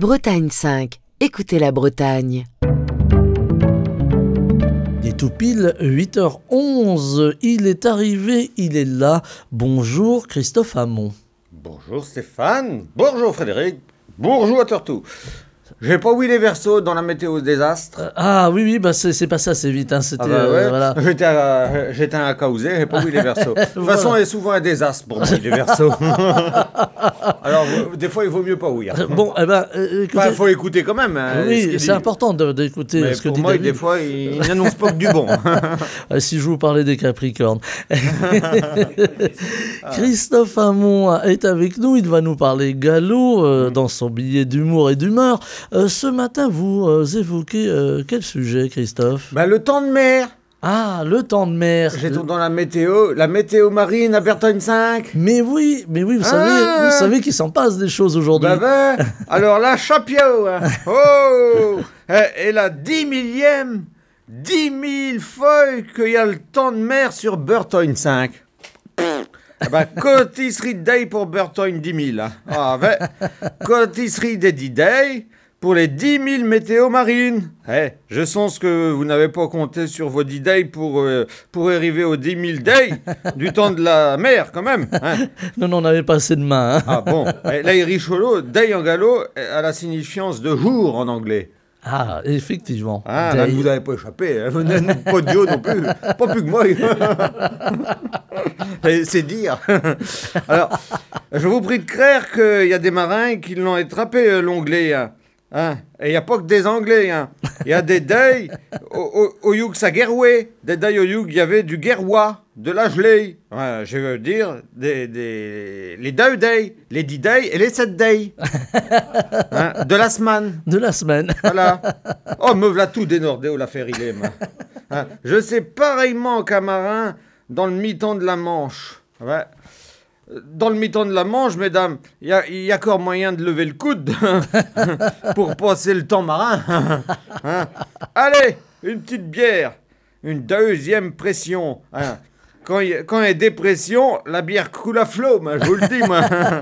Bretagne 5. Écoutez la Bretagne. Il est tout pile 8h11. Il est arrivé, il est là. Bonjour Christophe Hamon. Bonjour Stéphane. Bonjour Frédéric. Bonjour à Tortou. J'ai pas ouï les versos dans la météo désastre. Oui, bah c'est passé assez vite. Hein. C'était, Ouais. voilà. J'étais à causer, j'ai pas ouï les versos. De toute façon, il est souvent un désastre pour moi, les versos. Alors, des fois, il vaut mieux pas ouïr. Bon, écoutez, Enfin, il faut écouter quand même. Hein, oui, c'est important d'écouter mais ce que pour dit moi, David. des fois, il n'annonce pas que du bon. Si je vous parlais des Capricornes. Christophe Hamon est avec nous. Il va nous parler galop dans son billet d'humour et d'humeur. Ce matin, vous évoquez quel sujet, Christophe ? Le temps de mer. Ah, le temps de mer. J'étais dans la météo marine à Bertogne 5. Mais oui, vous savez qu'il s'en passe des choses aujourd'hui. Alors là, chapio. Hein. Oh, et la 10 millième, 10 000 feuilles qu'il y a le temps de mer sur Bertogne 5. Cotisserie day pour Bertogne 10 000. Cotisserie des 10 days pour les 10 000 météos marines. Je sens que vous n'avez pas compté sur vos 10 days pour arriver aux 10 000 days du temps de la mer, quand même. Hein. Non, on n'avait pas assez de mains. Hein. Ah bon. Là, il richolo, day en gallo a la signification de jour en anglais. Ah, effectivement. Ah, là, vous n'avez pas échappé. Hein. Vous n'avez pas de Dio non plus. Pas plus que moi. C'est dire. Alors, je vous prie de croire qu'il y a des marins qui l'ont attrapé, l'onglet. Hein. Et il n'y a pas que des Anglais. Hein. Il y a des days au Youg, ça guerrouait. Des days au Youg, il y avait du guerrois, de la gelée. Je veux dire, les 2 days, les 10 days et les 7 days. Hein, de la semaine. De la semaine. Voilà. Oh, me v'là tout dénordé au la faire il est, moi. Hein, je sais pareillement qu'un marin dans le mi-temps de la Manche. Ouais. Dans le mi-temps de la Manche, mesdames, il y a encore moyen de lever le coude pour passer le temps marin. Hein. Allez, une petite bière, une deuxième pression. Hein. Quand il y a dépression, la bière coule à flot, moi, je vous le dis, moi.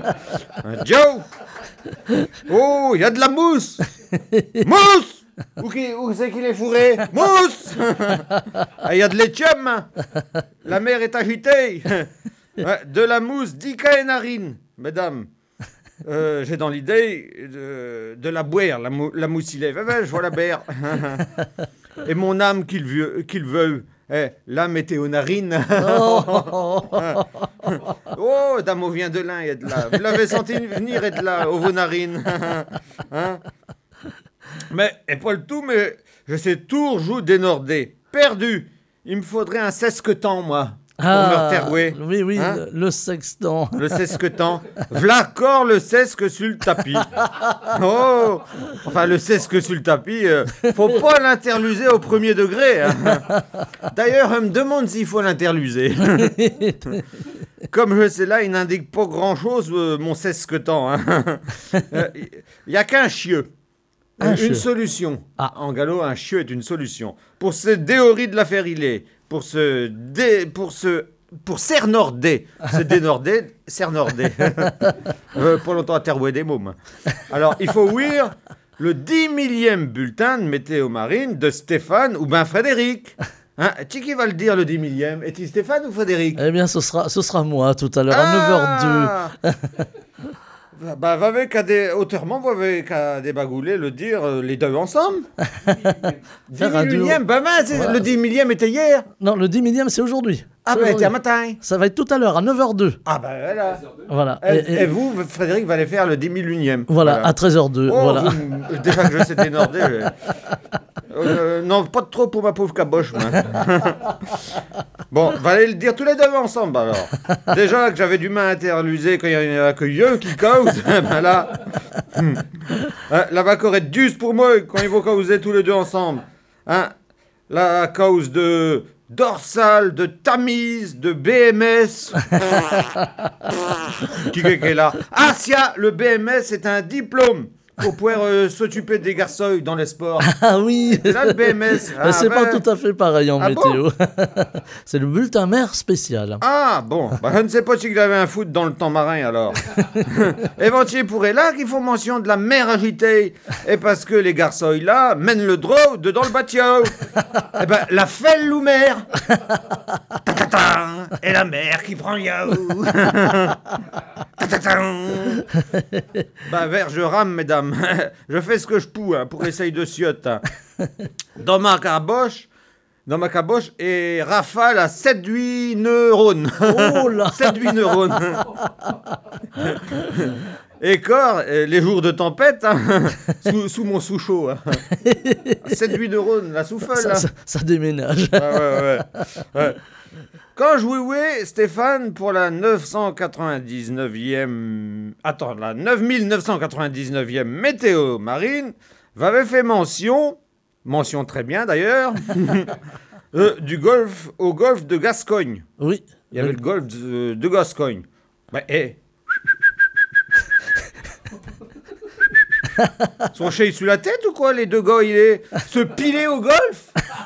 Joe! Oh, il y a de la mousse! Mousse! Où c'est qu'il est fourré? Mousse! Il y a de l'éthium, hein. La mer est agitée. De la mousse d'Ica et narine, mesdames. J'ai dans l'idée de la boire, la mousse il est. Je vois la bière. Et mon âme qu'il veut. La météo narine. Oh, dame, vient de l'un et de là. Vous l'avez senti venir et de là, au vos narines. Hein? Mais, et pas le tout, mais je sais toujours dénordé. Perdu. Il me faudrait un sesquetant, moi. Pour me reterrouer. Oui, hein? Le sextant. Le sesquetant. V'là corps le sesque sur le tapis. Oh, enfin, le sesque sur le tapis, faut pas l'interluser au premier degré. Hein. D'ailleurs, on me demande s'il faut l'interluser. Comme je sais là, il n'indique pas grand-chose, mon sesquetant. Hein. Y a qu'un chieux. Une solution. En gallo, un chieux est une solution. Pour se déhorer de l'affaire, il est. Pour cernorder. Se dénorder, cernorder. Pas longtemps à terrouer des mômes. Alors, il faut ouïr le 10 millième bulletin de météo marine de Stéphane ou ben Frédéric. Hein, qui va le dire, le 10 millième? Est-il Stéphane ou Frédéric? Eh bien, ce sera moi tout à l'heure, à 9h02. Autrement, vous avez qu'à débagouler, le dire les deux ensemble. 10 millième, le 10 millième était hier. Non, le 10 millième, c'est aujourd'hui. C'était un matin. Ça va être tout à l'heure, à 9h02. Voilà. Et vous, Frédéric, va aller faire le 10 millionième. Voilà, à 13h02. Oh, voilà. Déjà que je sais dénorder. Non, pas de trop pour ma pauvre caboche, moi. Bon, va aller le dire tous les deux ensemble, alors. Déjà que j'avais du mal à interluser quand il y en a que yeux qui causent, là. La vacore est duse pour moi quand ils vont causer tous les deux ensemble. Hein? La cause de dorsale, de Tamise, de BMS. Qui est là? Ah, le BMS est un diplôme pour pouvoir s'occuper des garçons dans les sports. Ah oui. C'est là le BMS. Mais c'est pas tout à fait pareil en météo. Bon C'est le bulletin mer spécial. Ah bon, je ne sais pas si vous avez un foot dans le temps marin alors. Éventuellement pourrait là qu'ils font mention de la mer agitée. Et parce que les garçons là mènent le draw dedans le bateau. Eh ben la felle ou mer. Et la mer qui prend le yaou. Bah vers je rame mesdames. Je fais ce que je peux pour essayer de siotte. Dans ma caboche et rafale à 7-8 neurones. Oh là. 7-8 neurones. Et corps, les jours de tempête, sous mon sous-chaud. 7-8 neurones, la souffle. Ça déménage. Ouais. Quand je jouais Stéphane pour la 999e... Attends, la 9999e météo marine, j'avais fait mention très bien d'ailleurs, du golfe au golfe de Gascogne. Oui. Il y avait le golfe de Gascogne. Mais, Son chien sous la tête ou quoi, les deux gars, se piler au golf.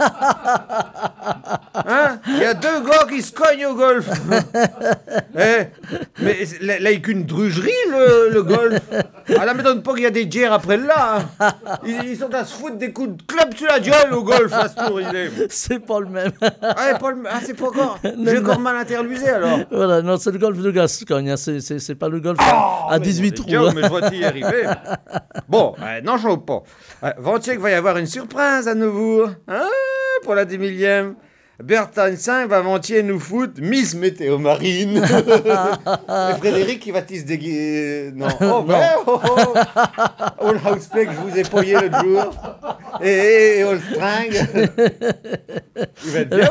Hein? Il y a deux gars qui se cognent au golf. Mais là, il n'y a qu'une drugerie, le golf. Ah, là, m'étonne pas qu'il y a des dières après là. Hein. Ils sont à se foutre des coups de club sur la gueule au golf, à ce tour. C'est pas le même. C'est pas encore. J'ai encore mal interlusé alors. Voilà, non, c'est le golf de Gascogne. Hein. C'est pas le golf à 18 trous. Mais je vois t'y arriver. Bon, n'en chauffe pas. Ventier qu'il va y avoir une surprise à nouveau. Hein, pour la 10 millième. Bretagne 5 va Ventier nous foutre Miss Météo Marine. Et Frédéric qui va se déguiser. Non. Oh, le houseplay que je vous ai payé l'autre jour. Et on le stringue. Il va être bien.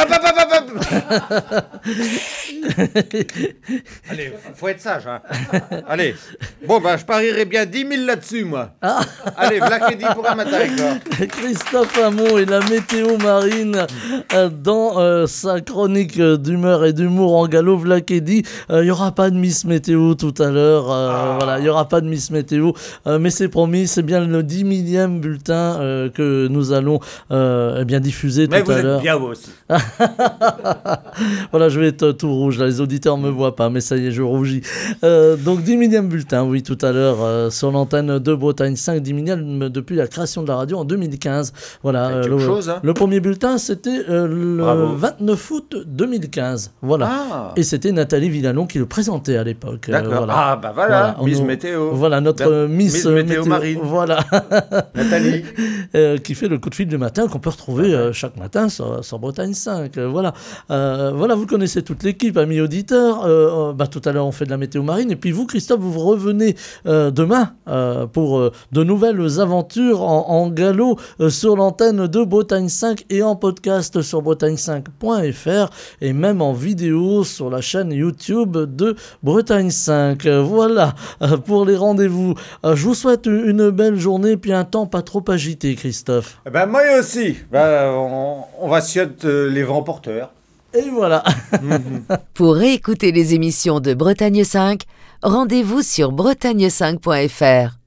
Allez, faut être sage. Hein. Allez. Bon, je parierai bien 10 000 là-dessus, moi. Allez, voilà qui dit pour un matin. Christophe Hamon et la météo marine dans sa chronique d'humeur et d'humour en galop. Voilà qui dit, il n'y aura pas de Miss Météo tout à l'heure. Voilà, il n'y aura pas de Miss Météo. Mais c'est promis, c'est bien le 10 millième bulletin que nous allons diffuser tout à l'heure. Mais vous êtes bien aussi. Voilà, je vais être tout rouge. Là, les auditeurs ne me voient pas, mais ça y est, je rougis. Donc 10 millième bulletin, oui, tout à l'heure, sur l'antenne de Bretagne 5, 10 millième depuis la création de la radio en 2015. Voilà, le premier bulletin, c'était le 29 août 2015. Voilà. Et c'était Nathalie Villalon qui le présentait à l'époque. D'accord. Voilà. Miss Météo. Voilà, notre Miss Météo Marine. Voilà. Nathalie. Qui fait le coup de fil du matin qu'on peut retrouver chaque matin sur Bretagne 5. Voilà, vous connaissez toute l'équipe, amis auditeurs. Tout à l'heure, on fait de la météo marine. Et puis vous, Christophe, vous revenez demain pour de nouvelles aventures en galop sur l'antenne de Bretagne 5 et en podcast sur bretagne5.fr et même en vidéo sur la chaîne YouTube de Bretagne 5. Voilà pour les rendez-vous. Je vous souhaite une belle journée puis un temps pas trop agité, Christophe. Moi aussi. On va sioter les vents porteurs. Et voilà. Pour réécouter les émissions de Bretagne 5, rendez-vous sur bretagne5.fr.